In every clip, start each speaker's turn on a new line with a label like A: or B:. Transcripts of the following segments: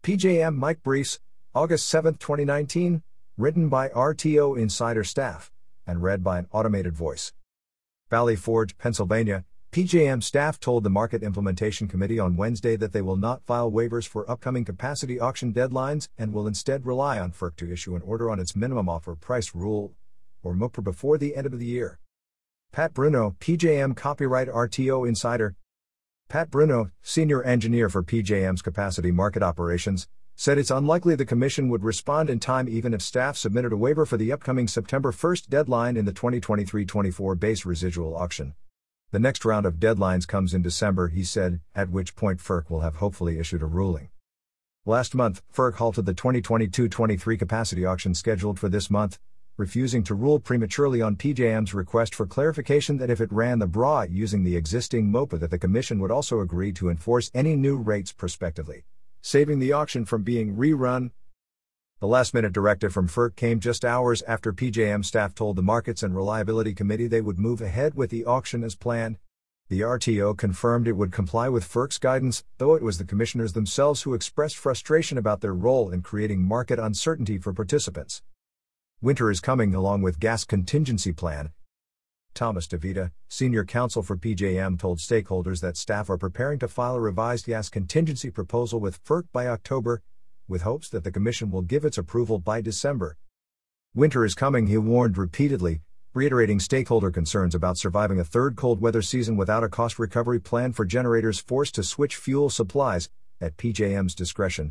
A: PJM Mike Briefs, August 7, 2019, written by RTO Insider staff, and read by an automated voice. Valley Forge, Pennsylvania. PJM staff told the Market Implementation Committee on Wednesday that they will not file waivers for upcoming capacity auction deadlines and will instead rely on FERC to issue an order on its minimum offer price rule, or MOPR, before the end of the year. Pat Bruno, PJM Copyright RTO Insider. Pat Bruno, senior engineer for PJM's capacity market operations, said it's unlikely the Commission would respond in time even if staff submitted a waiver for the upcoming September 1 deadline in the 2023-24 base residual auction. The next round of deadlines comes in December, he said, at which point FERC will have hopefully issued a ruling. Last month, FERC halted the 2022-23 capacity auction scheduled for this month, refusing to rule prematurely on PJM's request for clarification that if it ran the BRA using the existing MOPA that the Commission would also agree to enforce any new rates prospectively, saving the auction from being rerun. The last-minute directive from FERC came just hours after PJM staff told the Markets and Reliability Committee they would move ahead with the auction as planned. The RTO confirmed it would comply with FERC's guidance, though it was the commissioners themselves who expressed frustration about their role in creating market uncertainty for participants. Winter is coming along with gas contingency plan. Thomas DeVita, senior counsel for PJM, told stakeholders that staff are preparing to file a revised gas contingency proposal with FERC by October, with hopes that the Commission will give its approval by December. Winter is coming, he warned repeatedly, reiterating stakeholder concerns about surviving a third cold weather season without a cost recovery plan for generators forced to switch fuel supplies, at PJM's discretion.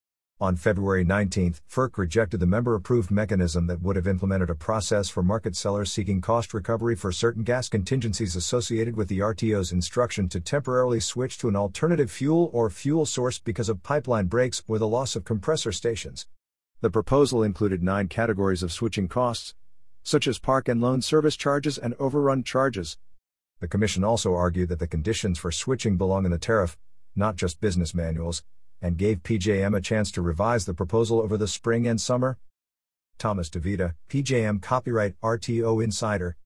A: On February 19, FERC rejected the member-approved mechanism that would have implemented a process for market sellers seeking cost recovery for certain gas contingencies associated with the RTO's instruction to temporarily switch to an alternative fuel or fuel source because of pipeline breaks or the loss of compressor stations. The proposal included 9 categories of switching costs, such as park and loan service charges and overrun charges. The Commission also argued that the conditions for switching belong in the tariff, not just business manuals, and gave PJM a chance to revise the proposal over the spring and summer. Thomas DeVita, PJM Copyright RTO Insider.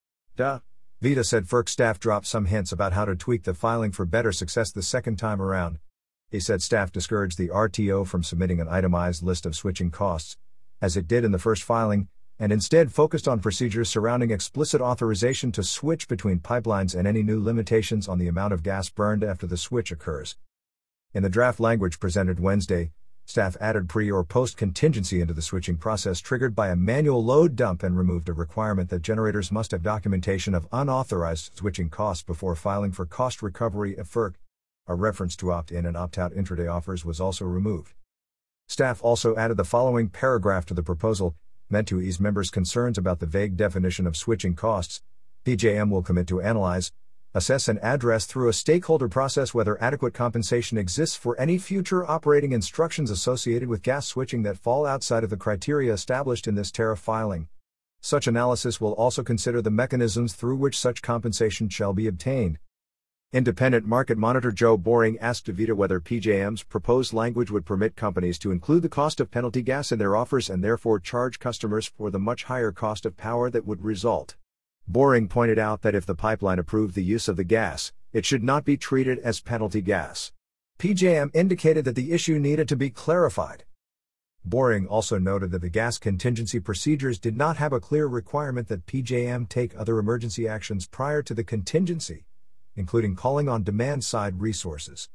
A: Vita said FERC staff dropped some hints about how to tweak the filing for better success the second time around. He said staff discouraged the RTO from submitting an itemized list of switching costs, as it did in the first filing, and instead focused on procedures surrounding explicit authorization to switch between pipelines and any new limitations on the amount of gas burned after the switch occurs. In the draft language presented Wednesday, staff added pre- or post-contingency into the switching process triggered by a manual load dump and removed a requirement that generators must have documentation of unauthorized switching costs before filing for cost recovery at FERC. A reference to opt-in and opt-out intraday offers was also removed. Staff also added the following paragraph to the proposal, meant to ease members' concerns about the vague definition of switching costs. PJM will commit to analyze, assess and address through a stakeholder process whether adequate compensation exists for any future operating instructions associated with gas switching that fall outside of the criteria established in this tariff filing. Such analysis will also consider the mechanisms through which such compensation shall be obtained. Independent market monitor Joe Boring asked DeVita whether PJM's proposed language would permit companies to include the cost of penalty gas in their offers and therefore charge customers for the much higher cost of power that would result. Boring pointed out that if the pipeline approved the use of the gas, it should not be treated as penalty gas. PJM indicated that the issue needed to be clarified. Boring also noted that the gas contingency procedures did not have a clear requirement that PJM take other emergency actions prior to the contingency, including calling on demand-side resources.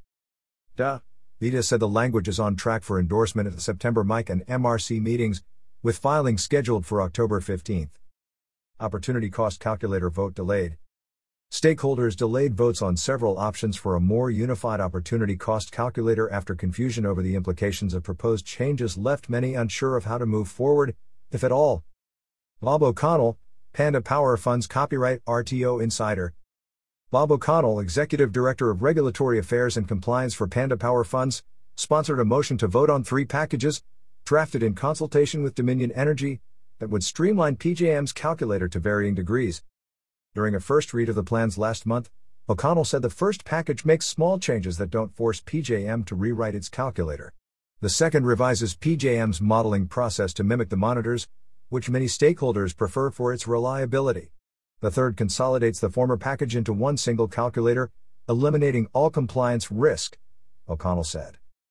A: Vita said the language is on track for endorsement at the September MIC and MRC meetings, with filing scheduled for October 15. Opportunity Cost Calculator vote delayed. Stakeholders delayed votes on several options for a more unified opportunity cost calculator after confusion over the implications of proposed changes left many unsure of how to move forward, if at all. Bob O'Connell, Panda Power Funds Copyright RTO Insider. Bob O'Connell, Executive Director of Regulatory Affairs and Compliance for Panda Power Funds, sponsored a motion to vote on 3 packages, drafted in consultation with Dominion Energy, that would streamline PJM's calculator to varying degrees. During a first read of the plans last month, O'Connell said the first package makes small changes that don't force PJM to rewrite its calculator. The second revises PJM's modeling process to mimic the monitors, which many stakeholders prefer for its reliability. The third consolidates the former package into one single calculator, eliminating all compliance risk, O'Connell said.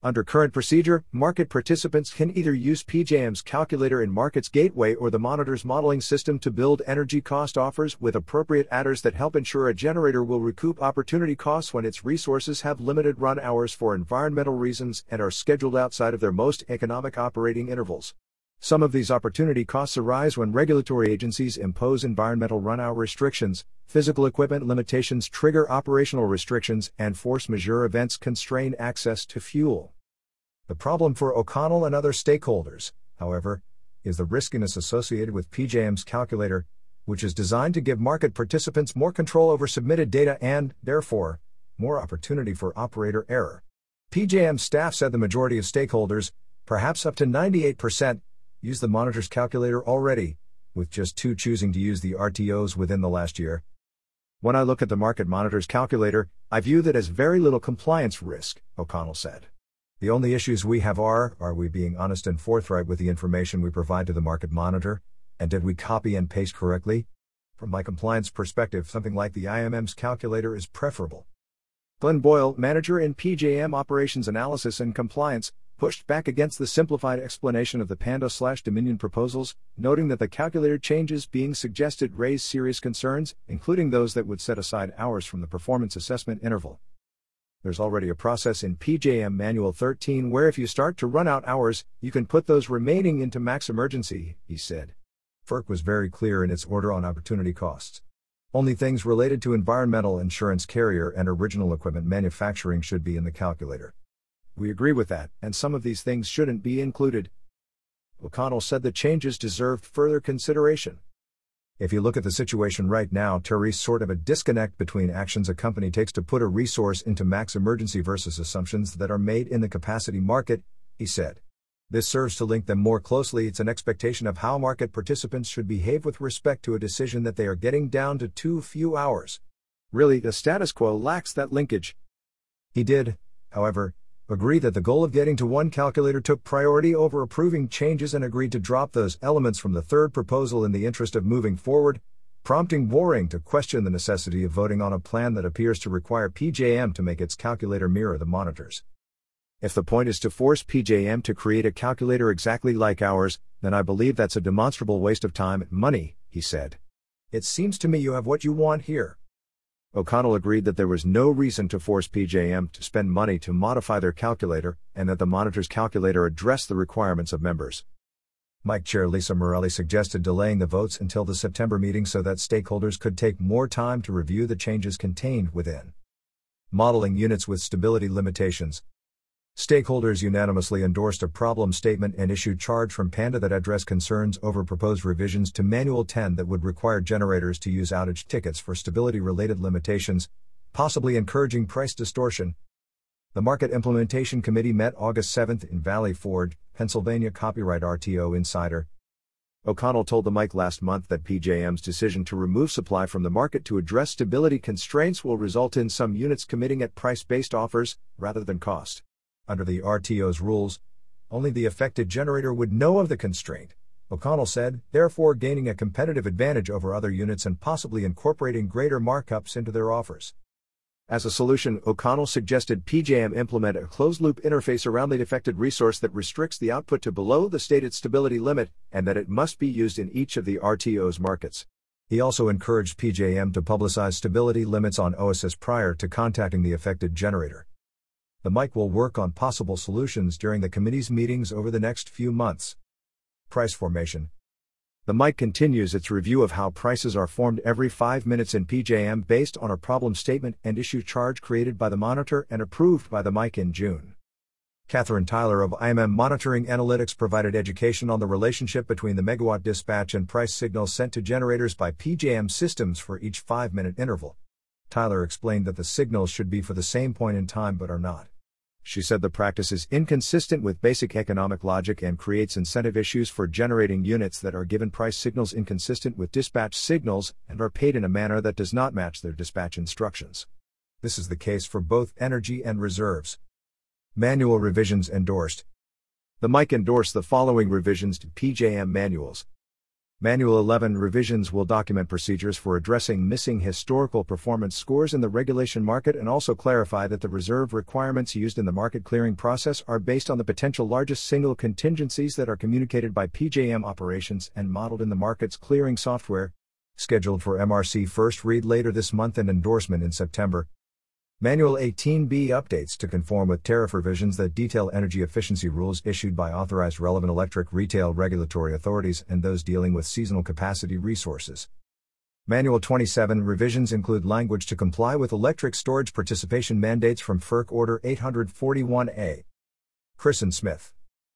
A: Under current procedure, market participants can either use PJM's calculator in Markets Gateway or the monitor's modeling system to build energy cost offers with appropriate adders that help ensure a generator will recoup opportunity costs when its resources have limited run hours for environmental reasons and are scheduled outside of their most economic operating intervals. Some of these opportunity costs arise when regulatory agencies impose environmental run-hour restrictions, physical equipment limitations trigger operational restrictions, and force majeure events constrain access to fuel. The problem for O'Connell and other stakeholders, however, is the riskiness associated with PJM's calculator, which is designed to give market participants more control over submitted data and, therefore, more opportunity for operator error. PJM staff said the majority of stakeholders, perhaps up to 98%, use the monitor's calculator already, with just 2 choosing to use the RTOs within the last year. When I look at the market monitor's calculator, I view that as very little compliance risk, O'Connell said. The only issues we have are we being honest and forthright with the information we provide to the market monitor, and did we copy and paste correctly? From my compliance perspective, something like the IMM's calculator is preferable. Glenn Boyle, manager in PJM Operations Analysis and Compliance, pushed back against the simplified explanation of the Pando/Dominion proposals, noting that the calculator changes being suggested raise serious concerns, including those that would set aside hours from the performance assessment interval. There's already a process in PJM Manual 13 where if you start to run out hours, you can put those remaining into max emergency, he said. FERC was very clear in its order on opportunity costs. Only things related to environmental insurance carrier and original equipment manufacturing should be in the calculator. We agree with that, and some of these things shouldn't be included. O'Connell said the changes deserved further consideration. If you look at the situation right now, there is sort of a disconnect between actions a company takes to put a resource into max emergency versus assumptions that are made in the capacity market, he said. This serves to link them more closely. It's an expectation of how market participants should behave with respect to a decision that they are getting down to too few hours. Really, the status quo lacks that linkage. He did, however, agree that the goal of getting to one calculator took priority over approving changes and agreed to drop those elements from the third proposal in the interest of moving forward, prompting Waring to question the necessity of voting on a plan that appears to require PJM to make its calculator mirror the monitor's. If the point is to force PJM to create a calculator exactly like ours, then I believe that's a demonstrable waste of time and money, he said. It seems to me you have what you want here. O'Connell agreed that there was no reason to force PJM to spend money to modify their calculator, and that the monitor's calculator addressed the requirements of members. MIC Chair Lisa Morelli suggested delaying the votes until the September meeting so that stakeholders could take more time to review the changes contained within modeling units with stability limitations. Stakeholders unanimously endorsed a problem statement and issued charge from Panda that addressed concerns over proposed revisions to Manual 10 that would require generators to use outage tickets for stability-related limitations, possibly encouraging price distortion. The Market Implementation Committee met August 7 in Valley Forge, Pennsylvania. Copyright RTO Insider. O'Connell told the MIC last month that PJM's decision to remove supply from the market to address stability constraints will result in some units committing at price-based offers, rather than cost. Under the RTO's rules, only the affected generator would know of the constraint, O'Connell said, therefore gaining a competitive advantage over other units and possibly incorporating greater markups into their offers. As a solution, O'Connell suggested PJM implement a closed-loop interface around the affected resource that restricts the output to below the stated stability limit, and that it must be used in each of the RTO's markets. He also encouraged PJM to publicize stability limits on OASIS prior to contacting the affected generator. The MIC will work on possible solutions during the committee's meetings over the next few months. Price formation. The MIC continues its review of how prices are formed every 5 minutes in PJM based on a problem statement and issue charge created by the monitor and approved by the MIC in June. Catherine Tyler of IMM Monitoring Analytics provided education on the relationship between the megawatt dispatch and price signals sent to generators by PJM systems for each 5-minute interval. Tyler explained that the signals should be for the same point in time but are not. She said the practice is inconsistent with basic economic logic and creates incentive issues for generating units that are given price signals inconsistent with dispatch signals and are paid in a manner that does not match their dispatch instructions. This is the case for both energy and reserves. Manual revisions endorsed. The MIC endorsed the following revisions to PJM manuals. Manual 11 revisions will document procedures for addressing missing historical performance scores in the regulation market and also clarify that the reserve requirements used in the market clearing process are based on the potential largest single contingencies that are communicated by PJM operations and modeled in the market's clearing software. Scheduled for MRC first read later this month and endorsement in September. Manual 18B updates to conform with tariff revisions that detail energy efficiency rules issued by authorized relevant electric retail regulatory authorities and those dealing with seasonal capacity resources. Manual 27 revisions include language to comply with electric storage participation mandates from FERC Order 841A. Chris and Smith.